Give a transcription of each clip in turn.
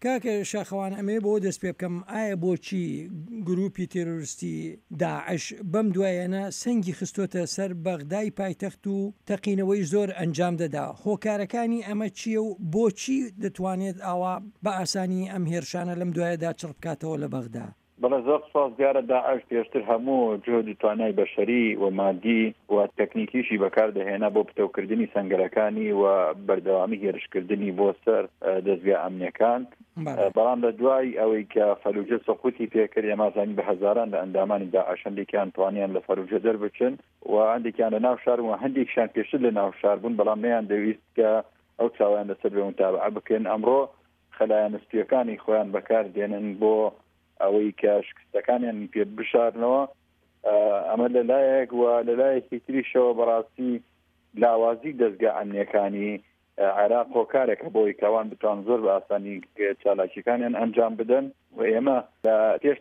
کاکە شاخەوان ئەمێ بۆ دەست پێ بکەم ئایا بۆچی گروپی تێرۆریستی داعش بەم دوایەنە سەنگی خستۆتە سەر بەغدای پایتەخت و تەقینەوەی زۆر ئەنجام دەدا هۆکارەکانی ئەمە چییە و بۆچی دەتوانێت ئاوا بە ئاسانی ئەم هێرشانە لەم دوایەدا چڕ بکاتەوە لە بەغدا؟ بەڵێ زۆر سپاس دیارە داعش پێشتر هەموو جهد و توانای بەشەری و مادی و تەکنیکیشی بەکاردەهێنا بۆ پتەوکردنی سەنگەرەکانی و بەردەوامی هێرشکردنی بۆ سەر دەستگا ئەمنیەکان بەڵام لە دوای ئەوەی کە فەلوجە سەقوتی پێکرد ئەمازانی بە هەزاران لە ئەندامانی داعش هەندێکیان توانیان لە فەلوجە دەربچن و هەندێکیان لە ناو شار و هەندێکشان پێشتر لە ناو شار بوون بەڵام نەیان دەویست کە ئەو چاویان لەسەر بێ متابعە بکەن ئەمڕۆ خەلایەنستیەکانی خۆیان بەکاردێنن بۆ ئەوەی کە شکستەکانیان پێ بشارنەوە ئەمە لەلایەک و لەلایەکی تریشەوە بەڕاستی لاوازی دەستگا ئەمنیەکانی عێراق هۆکارێکە بۆی کەوان بتوان زۆر بە ئاسانی چالاکیەکانیان ئەنجام بدەن و ئێمە لە پێش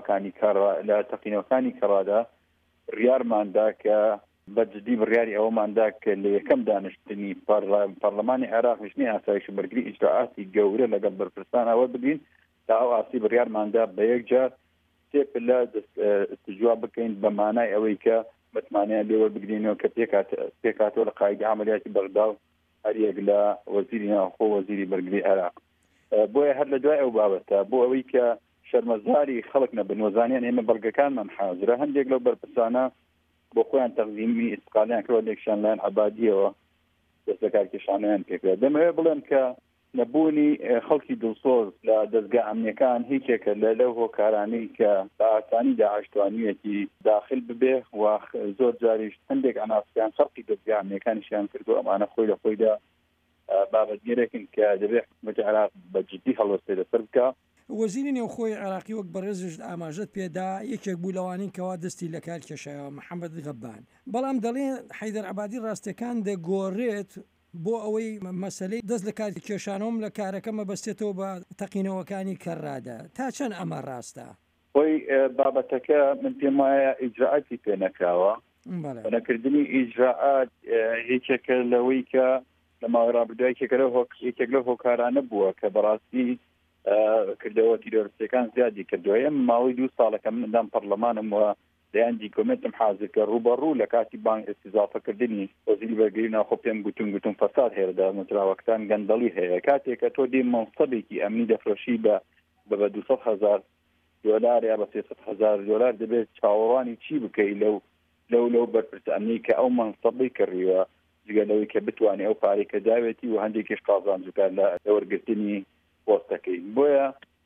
تەقینەوەکانی کەڕادا ڕیارماندا کە بەجددی بڕیاری ئەوەماندا کە لە یەکەم دانیشتنی پەرلەمانی عێراق نیشتنی ئاسایش و بەرگری ئیجراعاتی گەورە لەگەڵ بەرپرسان ئەوە ببین تا ئەو ئاسی بڕیارماندا بە یەکجار تێپلە استجوا بکەین بە مانای ئەوەی کە متمانەیە لێوە بگرینەوە کە پێکاتەوە لە قایدی عملیاتی بەغدا و هەر یەک لە وەزیری ناوخۆ وەزیری بەرگری عێراق بۆیە هەر لە دوای ئەو بابەتە بۆ ئەوەی کە شەرمەزاری خەڵک نەبن وەزانیان ئێمە بەڵگەکانمان حازرە هەندێک لەو بەرپرسانە بۆ خۆیان تەقدیمی ئیستقالیان کردوە لێکشان لایەن عەبادیەوە دەست لە کارکێشانیان پێکرا دەمەوێت بڵێم کە نەبوونی خەڵکی دڵسۆز لە دەستگا ئەمنیەکان هیچێکە لەو هۆکارانەی کە بە ئاسانی داعشتوانیەتی داخل ببێ و زۆر جاریش هەندێک ئەناسیان خەڵکی دەستگا ئەمنیەکانیشیان کردو ئەمانە خۆی لە خۆیدا بابەتگیرێکن کە دەبێت حکومەتی عێراق بەجددی هەڵوەستێ لەسەر بکە. وەزیری نێوخۆی عێراقی وەک بەڕێزش ئاماژەت پێدا یەکێک بوو لەوانەی کەوا دەستی لە کار کێشایەوە محەممەد غەبان بەڵام دەڵێن حەیدەر عەبادی ڕاستەکان دەگۆڕێت بۆ ئەوەی مەسەلەی دەست لە کاری کێشانەوەم لە کارەکە مەبەستێتەوە بە تەقینەوەکانی کەڕادا تا چەند ئەمە ڕاستە؟ خۆی بابەتەکە من پێم وایە ئیجراعاتی پێ نەکراوە نەکردنی ئیجراعات هیچێکە لەوەی کە لە ماوەی ڕابردووای یەکێک لەو هۆکارانە بووە کە بەڕاستی کردەوە تیرۆریستەکان زیادی کردووە ماوەی 2 ساڵەکە من ئەندام پەرلەمانم وە دەیان دیکۆمنتم حاضر کە ڕوبەڕوو لە کاتی بانک استیزافەکردنی وەزیری بەرگری ناوخۆ پێم گوتم فەساد هێرەدا متراوەکتان گەندەڵی هەیە کاتێکە تۆ دێ مەنسەبێکی ئەمنی دەفرۆشی بە 200,000 دۆلار یا بە 300,000 دۆلار دەبێت چاوەڕوانی چی بکەی لەو بەرپرسە ئەمنی کە ئەو مەنسەبەی کڕیوە جگە لەوەی کە بتوانێت ئەو پارێکە داوێتی و هەندێکیش قازانجوکار لە وەرگرتنی پۆستەکەی بۆیە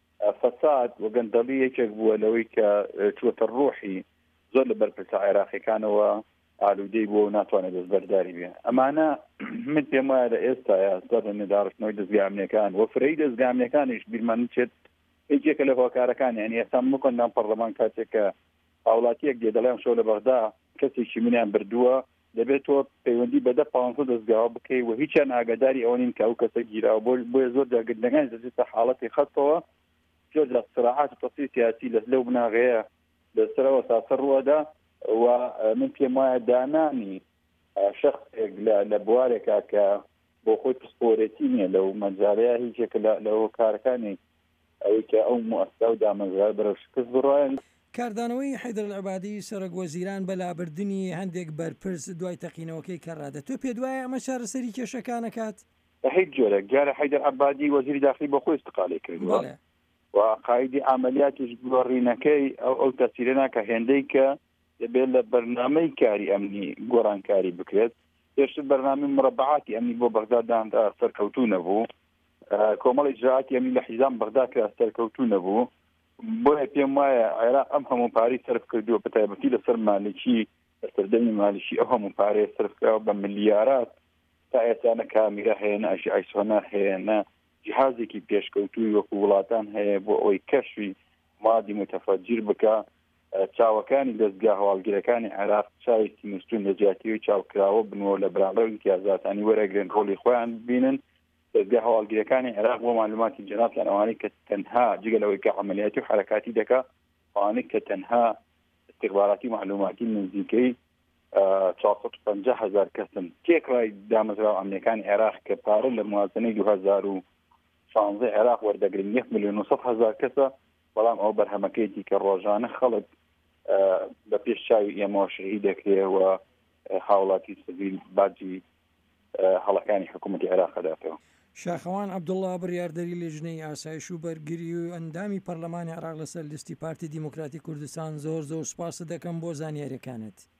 فەساد و گەندەڵی یەکێک بووە لەوەی کە چوەتە ڕۆحی زۆر لە بەرپرسە عێراقیەکانەوە ئالوودەی بۆ و ناتوانێت دەستبەرداری بێ ئەمانە من پێم وایە لە ئێستاە زۆر لە نێداڕشتنەوەی دەستگا ئەمنیەکان و فرەی دەستگا ئەمنیەکانیش بیرمان چێت هیچێکە لە هۆکارەکانی یعنی ئێستا مکۆندان پەرلەمان کاتێکە هاوڵاتیەک دێ دەڵێم شەو لە بەغدا کەسێکی منیان بردووە دەبێت تۆ پەیوەندی بەدە 500 دەستگاوە بکەی و هیچیان ئاگاداری ئەوە نین کە ئەو کەسە گیراوە بۆیە زۆر داگرنەکان دەچێتە حاڵەتی خەتەوە زۆر لە سراعات و تەسی سیاسی لەو بناغەیە لەسەرەوە ساسە ڕوەدا و من پێم وایە دانانی شخصێک لە بوارێکا کە بۆ خۆی پسپۆرێتی نییە لەو مەجارەیە هیچێکە لە هۆکارەکانی ئەوەی کە ئەو مؤسسا و دامەزرای بەرەو شکست بڕۆیان کاردانەوەی حەیدەر عەبادی سەرۆک وەزیران بەلابردنی هەندێک بەرپرس دوای تەقینەوەکەی کەڕادە تۆ پێ دوایە ئەمە چارەسەری کێشەکانەکات هیچ جۆرە دیارە حەیدەر عەبادی وەزیری داخلی بۆ خۆی استقاڵی کردووە و قایدی عملیاتیش گۆڕینەکەی ئەو تەسیرەنا کە هێندەی کە دەبێت لە بەرنامەی کاری ئەمنی گۆڕانکاری بکرێت پێشتر بەرنامەی مربعاتی ئەمنی بۆ بەغداداندا سەرکەوتوو نەبوو کۆمەڵی ئیجراعاتی ئەمنی لە حیزام بەغدا کرا سەرکەوتوو نەبوو بۆیە پێم وایە عێراق ئەم هەموو پارەی سەرف کردووە بە تایبەتی لەسەر مالیکی لەسەردەمی مالیشی ئەو هەموو پارەیە سەرف کراوە بە ملیارات تا ئێستا نە کامیرە هەیە نە ئایسۆنار هەیە نە جیهازێکی پێشکەوتووی وەکو وڵاتان هەیە بۆ ئەوەی کەشفی مادی متەفەجیر بکە چاوەکانی دەستگا هەواڵگیرەکانی عێراق چاوێکی نووسون لە جیاتیەوەی چاوکراوە بنەوە لە بەرامبەر امتیازاتانی وەرەگرن ڕۆڵی خۆیان ببینن دەستگا هەواڵگیرەکانی عێراق بۆ معلوماتی جەنابتان ئەوانەی کە تەنها جگە لەوەی کە عەمەلیاتی و حەرەکاتی دەکا ئەوانەی کە تەنها استخباراتی معلوماتی نزیکەی 450,000 کەسن تێکڕای دامەزراوە ئەمنیەکانی عێراق کە پارە لە موازنەی 2016 سانزەی عێراق وەردەگرن 1,900,000 کەسە بەڵام ئەو بەرهەمەکەیەتی کە ڕۆژانە خەڵک بە پێش چاوی ئێمە شەهید دەکرێەوە هاوڵاتی سڤیل باجی هەڵەکانی حکوومەتی عێراق داتەوە. شاخەوان عەبدوڵڵا بڕیاردەری لێژنەی ئاسایش و بەرگری و ئەندامی پەرلەمانی عێراق لەسەر لیستی پارتی دیموکراتی کوردستان زۆر سوپاس دەکەم بۆ زانیاریەکانت.